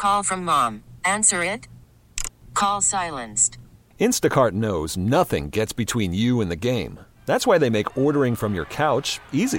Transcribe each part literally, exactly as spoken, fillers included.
Call from mom. Answer it. Call silenced. Instacart knows nothing gets between you and the game. That's why they make ordering from your couch easy.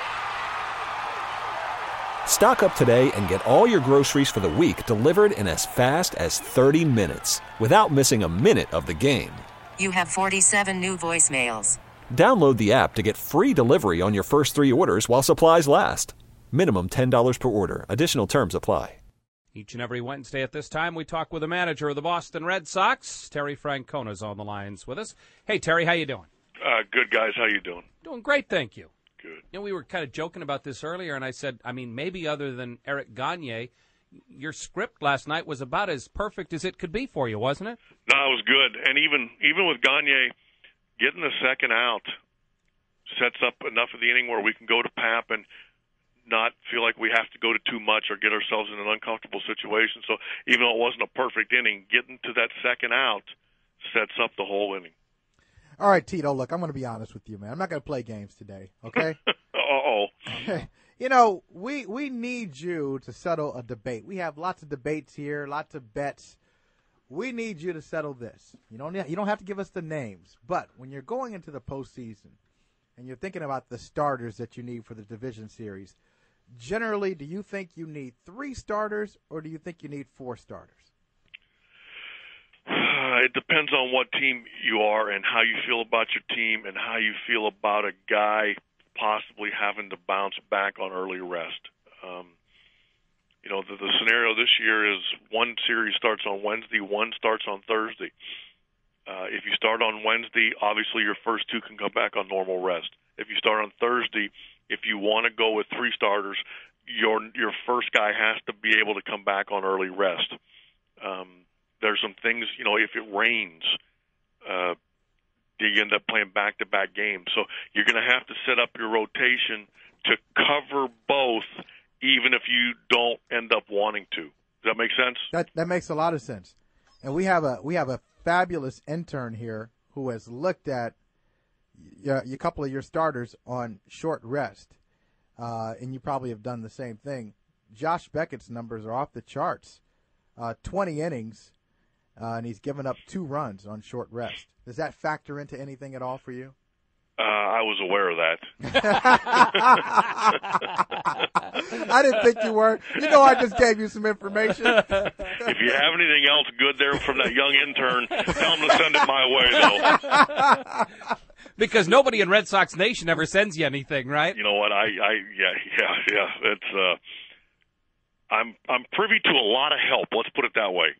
Stock up today and get all your groceries for the week delivered in as fast as thirty minutes without missing a minute of the game. You have forty-seven new voicemails. Download the app to get free delivery on your first three orders while supplies last. Minimum ten dollars per order. Additional terms apply. Each and every Wednesday at this time, we talk with the manager of the Boston Red Sox. Terry Francona's on the lines with us. Hey, Terry, how you doing? Uh, good, guys. How you doing? Doing great, thank you. Good. You know, we were kind of joking about this earlier, and I said, I mean, maybe other than Eric Gagne, your script last night was about as perfect as it could be for you, wasn't it? No, it was good. And even even with Gagne, getting the second out sets up enough of the inning where we can go to Pap and not feel like we have to go to too much or get ourselves in an uncomfortable situation. So even though it wasn't a perfect inning, getting to that second out sets up the whole inning. All right, Tito, look, I'm going to be honest with you, man. I'm not going to play games today, okay? Uh-oh. You know, we we need you to settle a debate. We have lots of debates here, lots of bets. We need you to settle this. You don't you don't have to give us the names, but when you're going into the postseason and you're thinking about the starters that you need for the division series, generally, do you think you need three starters or do you think you need four starters? Uh, it depends on what team you are and how you feel about your team and how you feel about a guy possibly having to bounce back on early rest. Um, you know, the, the scenario this year is one series starts on Wednesday, one starts on Thursday. Uh, if you start on Wednesday, obviously your first two can come back on normal rest. If you start on Thursday, if you want to go with three starters, your your first guy has to be able to come back on early rest. Um, there's some things, you know, if it rains, uh, you end up playing back-to-back games. So you're going to have to set up your rotation to cover both, even if you don't end up wanting to. Does that make sense? That that makes a lot of sense. And we have a we have a fabulous intern here who has looked at a, a couple of your starters on short rest, uh, and you probably have done the same thing. Josh Beckett's numbers are off the charts. Uh, twenty innings, uh, and he's given up two runs on short rest. Does that factor into anything at all for you? Uh, I was aware of that. I didn't think you were. You know, I just gave you some information. If you have anything else good there from that young intern, tell him to send it my way, though. Because nobody in Red Sox Nation ever sends you anything, right? You know what? I, I yeah, yeah, yeah. It's uh, I'm I'm privy to a lot of help. Let's put it that way.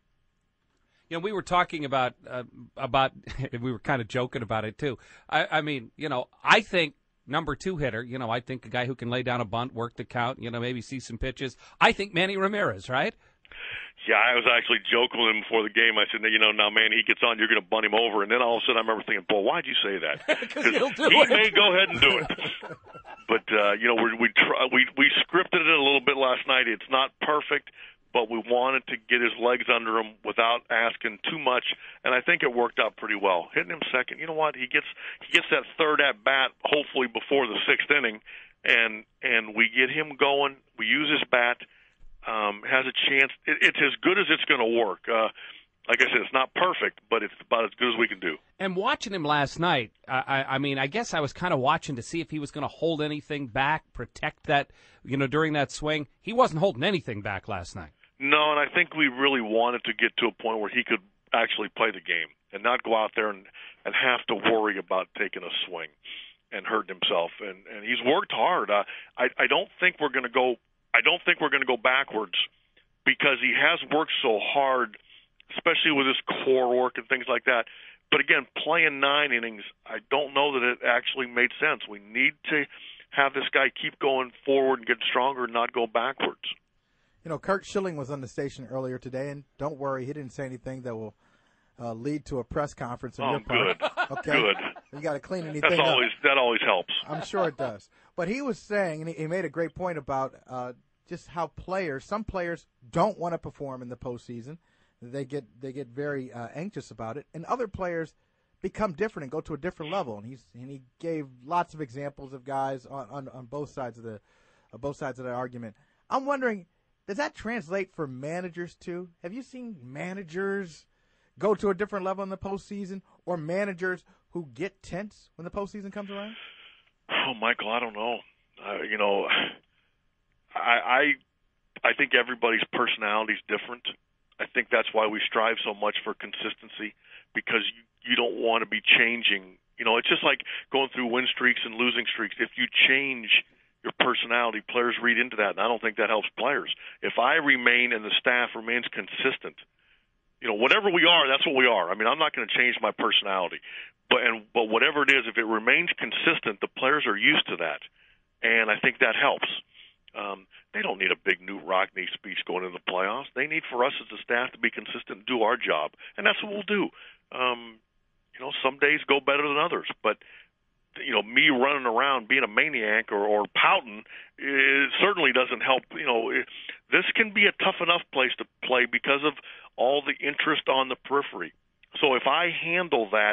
You know, we were talking about uh, about we were kind of joking about it too. I, I mean, you know, I think number two hitter. You know, I think a guy who can lay down a bunt, work the count. You know, maybe see some pitches. I think Manny Ramirez, right? Yeah, I was actually joking with him before the game. I said, you know, now, man, he gets on, you're going to bunt him over. And then all of a sudden I remember thinking, boy, why'd you say that? Because he'll do he it. may go ahead and do it. But, uh, you know, we we, try, we we scripted it a little bit last night. It's not perfect, but we wanted to get his legs under him without asking too much, and I think it worked out pretty well. Hitting him second, you know what? He gets he gets that third at bat, hopefully before the sixth inning, and and we get him going. We use his bat. Um, has a chance. It, it's as good as it's going to work. Uh, like I said, it's not perfect, but it's about as good as we can do. And watching him last night, I, I, I mean, I guess I was kind of watching to see if he was going to hold anything back, protect that, you know, during that swing. He wasn't holding anything back last night. No, and I think we really wanted to get to a point where he could actually play the game and not go out there and, and have to worry about taking a swing and hurting himself. And, and he's worked hard. Uh, I, I don't think we're going to go. I don't think we're going to go backwards because he has worked so hard, especially with his core work and things like that. But again, playing nine innings, I don't know that it actually made sense. We need to have this guy keep going forward and get stronger and not go backwards. You know, Kurt Schilling was on the station earlier today, and don't worry, he didn't say anything that will uh, lead to a press conference on oh, your part. Good. Okay, good. You got to clean anything That's always, up. That always helps. I'm sure it does. But he was saying, and he, he made a great point about uh, just how players, some players don't want to perform in the postseason. They get they get very uh, anxious about it, and other players become different and go to a different level. And he's and he gave lots of examples of guys on, on, on both sides of the uh, both sides of that argument. I'm wondering, does that translate for managers too? Have you seen managers go to a different level in the postseason, or managers who get tense when the postseason comes around? Oh, Michael, I don't know. Uh, you know, I, I I think everybody's personality is different. I think that's why we strive so much for consistency, because you, you don't want to be changing. You know, it's just like going through win streaks and losing streaks. If you change your personality, players read into that, and I don't think that helps players. If I remain and the staff remains consistent, you know, whatever we are, that's what we are. I mean, I'm not going to change my personality. But and but whatever it is, if it remains consistent, the players are used to that, and I think that helps. Um, they don't need a big Knute Rockne speech going into the playoffs. They need for us as a staff to be consistent and do our job, and that's what we'll do. Um, you know, some days go better than others, but you know, me running around being a maniac or, or pouting, it certainly doesn't help. You know, it, this can be a tough enough place to play because of all the interest on the periphery. So if I handle that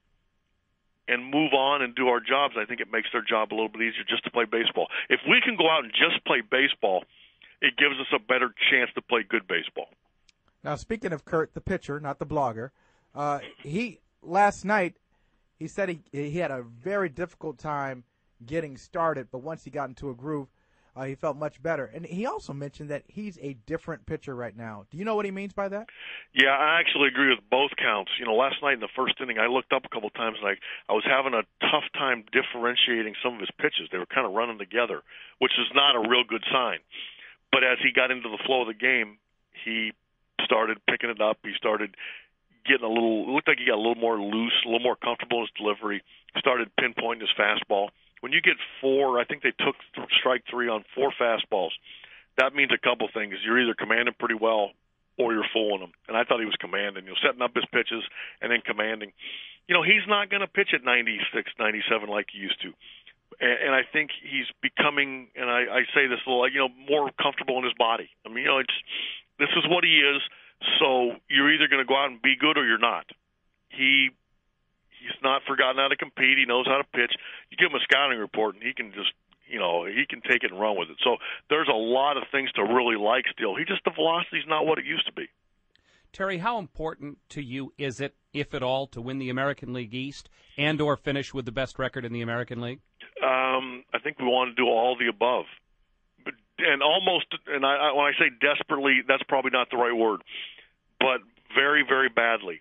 and move on and do our jobs, I think it makes their job a little bit easier just to play baseball. If we can go out and just play baseball, it gives us a better chance to play good baseball. Now, speaking of Kurt, the pitcher, not the blogger, uh, he last night he said he he had a very difficult time getting started, but once he got into a groove, uh, he felt much better. And he also mentioned that he's a different pitcher right now. Do you know what he means by that? Yeah, I actually agree with both counts. You know, last night in the first inning, I looked up a couple of times and I, I was having a tough time differentiating some of his pitches. They were kind of running together, which is not a real good sign. But as he got into the flow of the game, he started picking it up. He started getting a little, it looked like he got a little more loose, a little more comfortable in his delivery, started pinpointing his fastball. When you get four, I think they took th- strike three on four fastballs. That means a couple things. You're either commanding pretty well or you're fooling them. And I thought he was commanding, you know, setting up his pitches and then commanding. You know, he's not going to pitch at ninety-six, ninety-seven like he used to. And, and I think he's becoming, and I, I say this a little, you know, more comfortable in his body. I mean, you know, it's this is what he is. So you're either going to go out and be good or you're not. He he's not forgotten how to compete. He knows how to pitch. You give him a scouting report, and he can just, you know, he can take it and run with it. So there's a lot of things to really like still. He just, the velocity's not what it used to be. Terry, how important to you is it, if at all, to win the American League East and or finish with the best record in the American League? Um, I think we want to do all the above. But, and almost, and I, I, when I say desperately, that's probably not the right word, but very, very badly.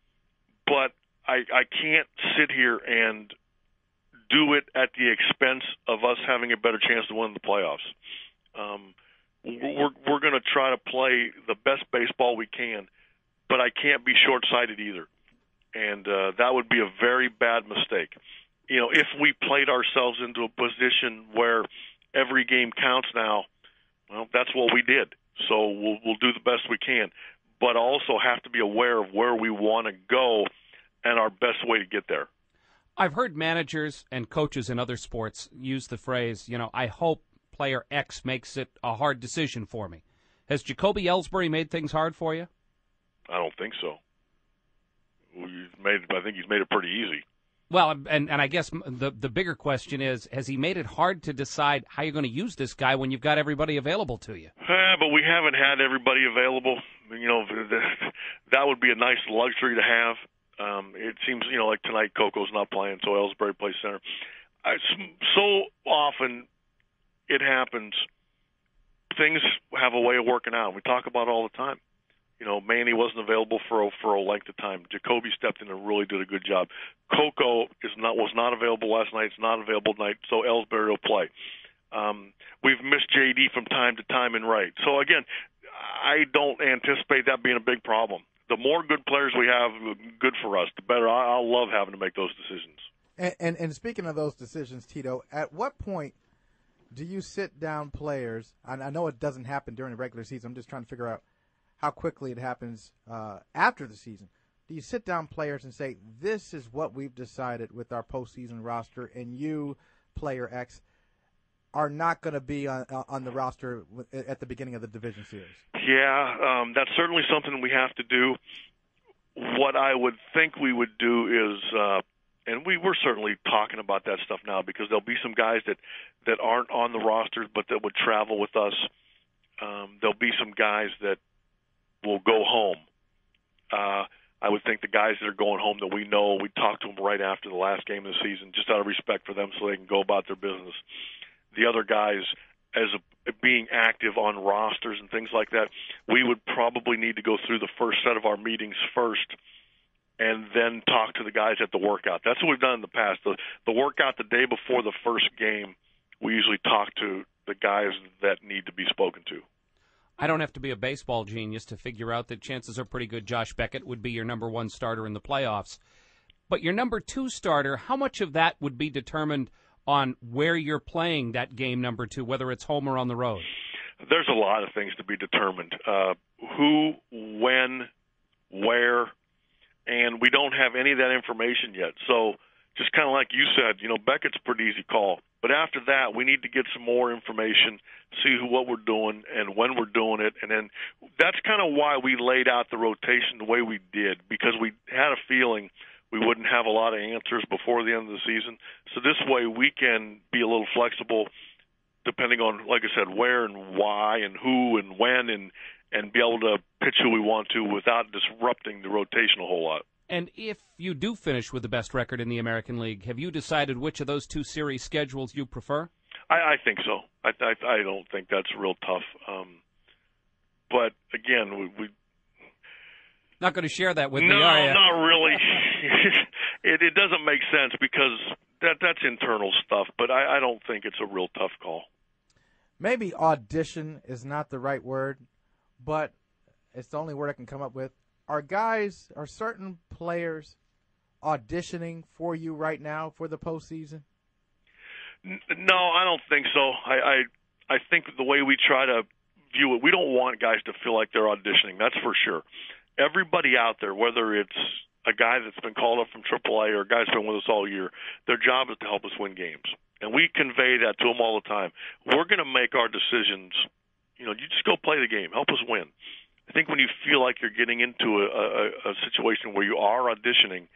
But I, I can't sit here and do it at the expense of us having a better chance to win the playoffs. Um, we're we're going to try to play the best baseball we can, but I can't be short-sighted either. And uh, that would be a very bad mistake. You know, if we played ourselves into a position where every game counts now, well, that's what we did. So we'll, we'll do the best we can, but also have to be aware of where we want to go and our best way to get there. I've heard managers and coaches in other sports use the phrase, you know, I hope player X makes it a hard decision for me. Has Jacoby Ellsbury made things hard for you? I don't think so. He's made, I think he's made it pretty easy. Well, and, and I guess the the bigger question is, has he made it hard to decide how you're going to use this guy when you've got everybody available to you? Uh, but we haven't had everybody available. You know, that would be a nice luxury to have. Um, it seems, you know, like tonight Coco's not playing, so Ellsbury plays center. I, so often it happens, things have a way of working out. We talk about it all the time. You know, Manny wasn't available for a, for a length of time. Jacoby stepped in and really did a good job. Coco is not was not available last night. It's not available tonight, so Ellsbury will play. Um, we've missed J D from time to time in right. So, again, I don't anticipate that being a big problem. The more good players we have, good for us, the better. I'll love having to make those decisions. And, and, and speaking of those decisions, Tito, at what point do you sit down players? And I know it doesn't happen during the regular season. I'm just trying to figure out how quickly it happens uh, after the season. Do you sit down players and say, this is what we've decided with our postseason roster, and you, player X, are not going to be on, on the roster at the beginning of the division series? Yeah, um, that's certainly something we have to do. What I would think we would do is, uh, and we we're certainly talking about that stuff now, because there'll be some guys that, that aren't on the rosters but that would travel with us. Um, there'll be some guys that will go home. Uh, I would think the guys that are going home that we know, we talked to them right after the last game of the season, just out of respect for them so they can go about their business. The other guys, as a, being active on rosters and things like that, we would probably need to go through the first set of our meetings first and then talk to the guys at the workout. That's what we've done in the past. The, the workout the day before the first game, we usually talk to the guys that need to be spoken to. I don't have to be a baseball genius to figure out that chances are pretty good Josh Beckett would be your number one starter in the playoffs. But your number two starter, how much of that would be determined on where you're playing that game number two, whether it's home or on the road? There's a lot of things to be determined. Uh, who, when, where, and we don't have any of that information yet. So just kind of like you said, you know, Beckett's a pretty easy call. But after that, we need to get some more information, see who, what we're doing and when we're doing it. And then that's kind of why we laid out the rotation the way we did, because we had a feeling we wouldn't have a lot of answers before the end of the season. So this way we can be a little flexible depending on, like I said, where and why and who and when, and, and be able to pitch who we want to without disrupting the rotation a whole lot. And if you do finish with the best record in the American League, have you decided which of those two series schedules you prefer? I, I think so. I, I, I don't think that's real tough. Um, but, again, we, we – Not going to share that with no, me, are you? No, not really. it, it doesn't make sense because that that's internal stuff, but I, I don't think it's a real tough call. Maybe audition is not the right word, but it's the only word I can come up with. Are guys, are certain players auditioning for you right now for the postseason? No, I don't think so. I, I I think the way we try to view it, we don't want guys to feel like they're auditioning. That's for sure. Everybody out there, whether it's a guy that's been called up from triple A or a guy that's been with us all year, their job is to help us win games. And we convey that to them all the time. We're going to make our decisions. You know, you just go play the game. Help us win. I think when you feel like you're getting into a, a, a situation where you are auditioning,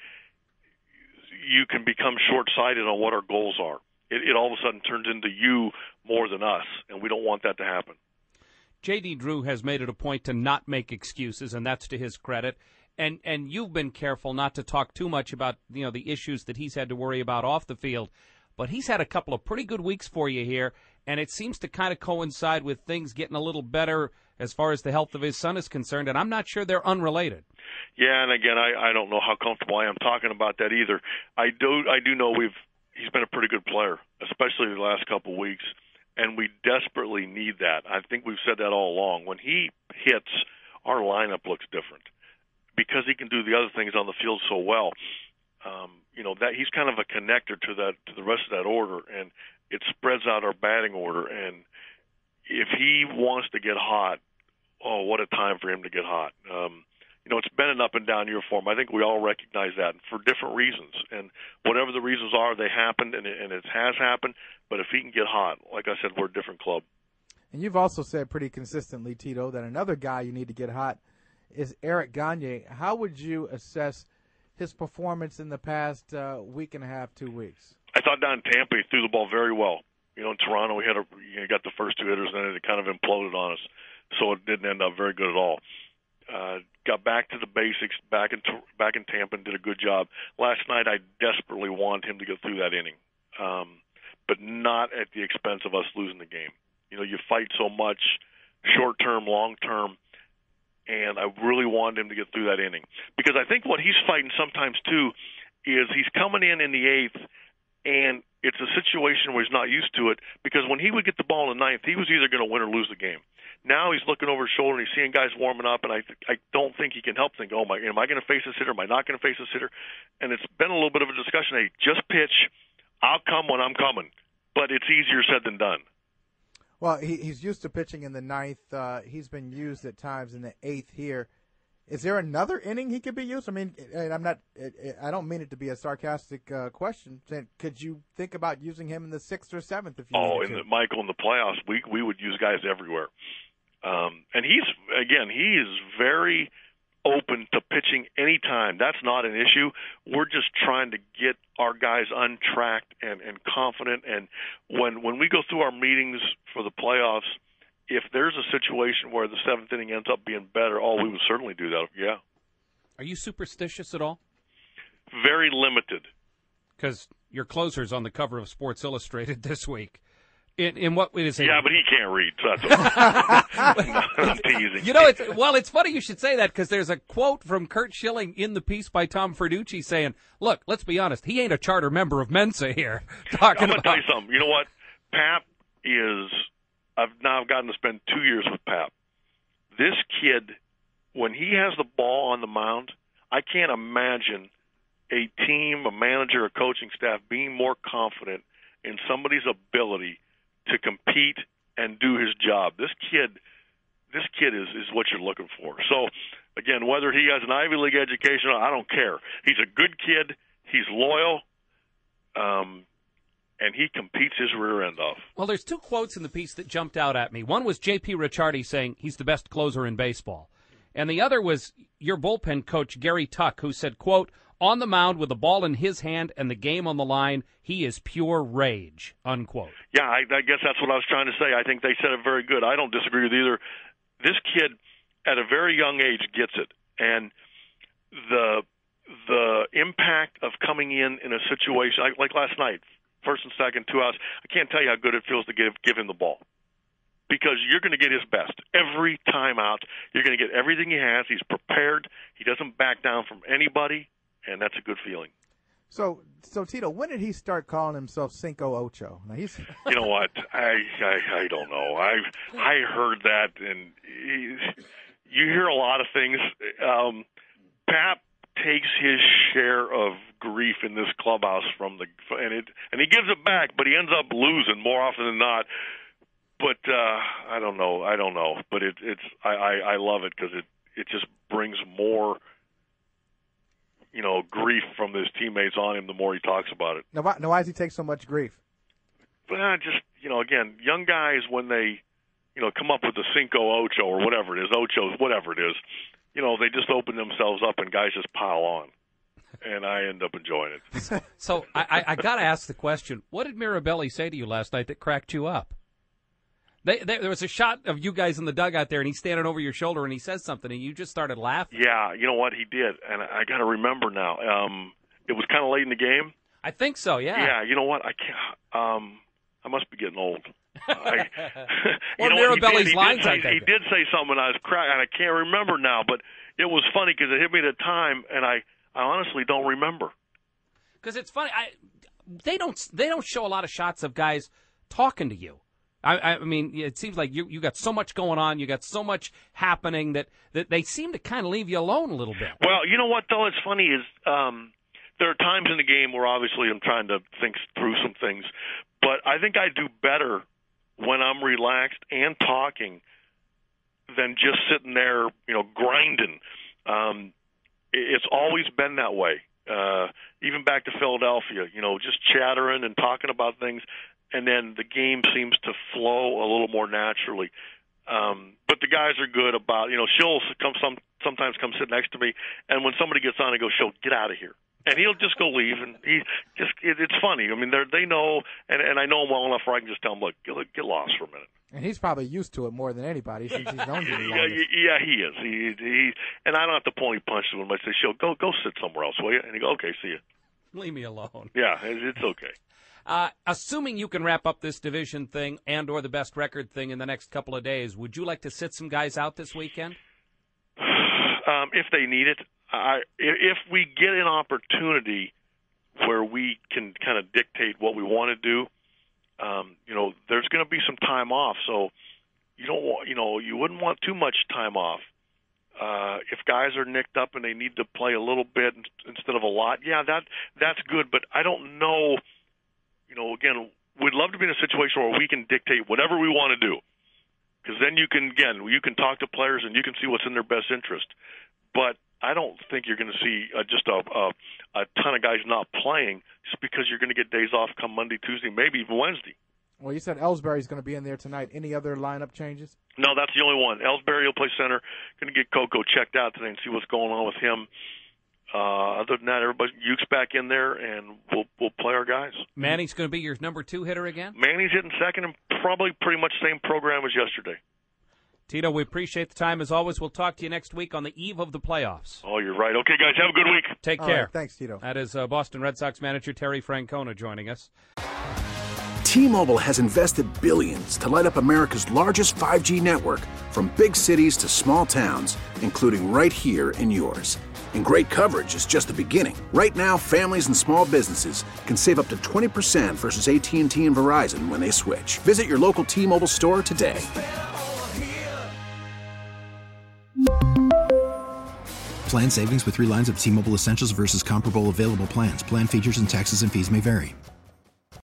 you can become short-sighted on what our goals are. It, it all of a sudden turns into you more than us, and we don't want that to happen. J D. Drew has made it a point to not make excuses, and that's to his credit. And and you've been careful not to talk too much about, you know, the issues that he's had to worry about off the field. But he's had a couple of pretty good weeks for you here, and it seems to kind of coincide with things getting a little better as far as the health of his son is concerned, and I'm not sure they're unrelated. Yeah, and again, I, I don't know how comfortable I am talking about that either. I do I do know we've he's been a pretty good player, especially the last couple of weeks, and we desperately need that. I think we've said that all along. When he hits, our lineup looks different because he can do the other things on the field so well. Um, you know, that he's kind of a connector to that to the rest of that order, and it spreads out our batting order. And if he wants to get hot, oh, what a time for him to get hot. Um, you know, it's been an up and down year for him. I think we all recognize that for different reasons. And whatever the reasons are, they happened, and it, and it has happened. But if he can get hot, like I said, we're a different club. And you've also said pretty consistently, Tito, that another guy you need to get hot is Eric Gagne. How would you assess his performance in the past uh, week and a half, two weeks? I thought down in Tampa he threw the ball very well. You know, in Toronto we had a, you know, got the first two hitters, and then it kind of imploded on us, so it didn't end up very good at all. Uh, got back to the basics, back in back in Tampa, and did a good job. Last night I desperately wanted him to get through that inning, um, but not at the expense of us losing the game. You know, you fight so much, short term, long term. And I really wanted him to get through that inning. Because I think what he's fighting sometimes, too, is he's coming in in the eighth, and it's a situation where he's not used to it. Because when he would get the ball in the ninth, he was either going to win or lose the game. Now he's looking over his shoulder, and he's seeing guys warming up, and I th- I don't think he can help think, oh, my, am I going to face this hitter? Am I not going to face this hitter? And it's been a little bit of a discussion. Hey, just pitch. I'll come when I'm coming. But it's easier said than done. Well, he, he's used to pitching in the ninth. Uh, he's been used at times in the eighth here. Is there another inning he could be used? I mean, and I'm not. I don't mean it to be a sarcastic uh, question. Could you think about using him in the sixth or seventh? If you oh, in the, Michael, in the playoffs, we we would use guys everywhere. Um, and he's again, he is very open to pitching anytime. That's not an issue. We're just trying to get our guys untracked and, and confident. And when when we go through our meetings for the playoffs, if there's a situation where the seventh inning ends up being better, oh, we would certainly do that. Yeah. Are you superstitious at all? Very limited. Because your closer's on the cover of Sports Illustrated this week. In, in what it is? Yeah, but he can't read. So that's I'm teasing. You know, it's, well, it's funny you should say that because there's a quote from Curt Schilling in the piece by Tom Ferducci saying, "Look, let's be honest, he ain't a charter member of Mensa here." Talking I'm gonna about. tell you something. You know what? Pap is. I've now gotten to spend two years with Pap. This kid, when he has the ball on the mound, I can't imagine a team, a manager, a coaching staff being more confident in somebody's ability to compete and do his job. This kid, this kid is, is what you're looking for. So, again, whether he has an Ivy League education, I don't care. He's a good kid. He's loyal, um, and he competes his rear end off. Well, there's two quotes in the piece that jumped out at me. One was J P Ricciardi saying he's the best closer in baseball. And the other was your bullpen coach, Gary Tuck, who said, quote, "On the mound with the ball in his hand and the game on the line, he is pure rage," unquote. Yeah, I, I guess that's what I was trying to say. I think they said it very good. I don't disagree with either. This kid, at a very young age, gets it. And the the impact of coming in in a situation, like, like last night, first and second, two outs, I can't tell you how good it feels to give, give him the ball. Because you're going to get his best. Every time out, you're going to get everything he has. He's prepared. He doesn't back down from anybody. And that's a good feeling. So, so Tito, when did he start calling himself Cinco Ocho? Now he's. You know what? I I, I don't know. I I heard that, and he, you hear a lot of things. Um, Pap takes his share of grief in this clubhouse from the and it and he gives it back, but he ends up losing more often than not. But uh, I don't know. I don't know. But it, it's I, I, I love it because it it just brings more. You know, grief from his teammates on him the more he talks about it. Now, why, now why does he take so much grief? Well, just, you know, again, young guys, when they, you know, come up with the Cinco Ocho or whatever it is, Ochos, whatever it is, you know, they just open themselves up and guys just pile on. And I end up enjoying it. So I, I, I got to ask the question, what did Mirabelli say to you last night that cracked you up? They, they, there was a shot of you guys in the dugout there, and he's standing over your shoulder, and he says something, and you just started laughing. Yeah, you know what? He did, and I got to remember now. Um, it was kind of late in the game. I think so, yeah. Yeah, you know what? I can't. Um, I must be getting old. I, Or you know Mirabelli's he did, he lines, did say, I think. He did say something, and I was crying, and I can't remember now, but it was funny because it hit me at a time, and I, I honestly don't remember. Because it's funny. I, they don't they don't show a lot of shots of guys talking to you. I, I mean, it seems like you you got so much going on, you got so much happening that, that they seem to kind of leave you alone a little bit. Well, you know what, though? It's funny is um, there are times in the game where obviously I'm trying to think through some things, but I think I do better when I'm relaxed and talking than just sitting there, you know, grinding. Um, it's always been that way. Uh, even back to Philadelphia, you know, just chattering and talking about things. And then the game seems to flow a little more naturally. Um, but the guys are good about, you know, she'll come some, sometimes come sit next to me, and when somebody gets on, I go, "She'll get out of here," and he'll just go leave, and he just it, it's funny. I mean, they they know, and and I know him well enough where I can just tell him, "Look, get, get lost for a minute." And he's probably used to it more than anybody since he's known you the yeah, longest. yeah, he is. He he, and I don't have to pull any punches with him. I say, "She'll go go sit somewhere else, will you?" And he go, "Okay, see you." Leave me alone. Yeah, it, it's okay. Uh, assuming you can wrap up this division thing and or the best record thing in the next couple of days, would you like to sit some guys out this weekend? Um, if they need it. I, if we get an opportunity where we can kind of dictate what we want to do, um, you know, there's going to be some time off. So you don't want, you know, you wouldn't want too much time off. Uh, if guys are nicked up and they need to play a little bit instead of a lot, yeah, that that's good. But I don't know. You know, again, we'd love to be in a situation where we can dictate whatever we want to do, because then you can, again, you can talk to players and you can see what's in their best interest. But I don't think you're going to see uh, just a, a, a ton of guys not playing just because you're going to get days off come Monday, Tuesday, maybe even Wednesday. Well, you said Ellsbury's going to be in there tonight. Any other lineup changes? No, that's the only one. Ellsbury will play center. Going to get Coco checked out today and see what's going on with him. Uh, other than that, everybody, Uke's back in there, and we'll we'll play our guys. Manning's going to be your number two hitter again? Manning's hitting second, and probably pretty much same program as yesterday. Tito, we appreciate the time as always. We'll talk to you next week on the eve of the playoffs. Oh, you're right. Okay, guys, have a good week. Take All care. right, thanks, Tito. That is uh, Boston Red Sox manager Terry Francona joining us. T-Mobile has invested billions to light up America's largest five G network, from big cities to small towns, including right here in yours. And great coverage is just the beginning. Right now, families and small businesses can save up to twenty percent versus A T and T and Verizon when they switch. Visit your local T-Mobile store today. Plan savings with three lines of T-Mobile Essentials versus comparable available plans. Plan features and taxes and fees may vary.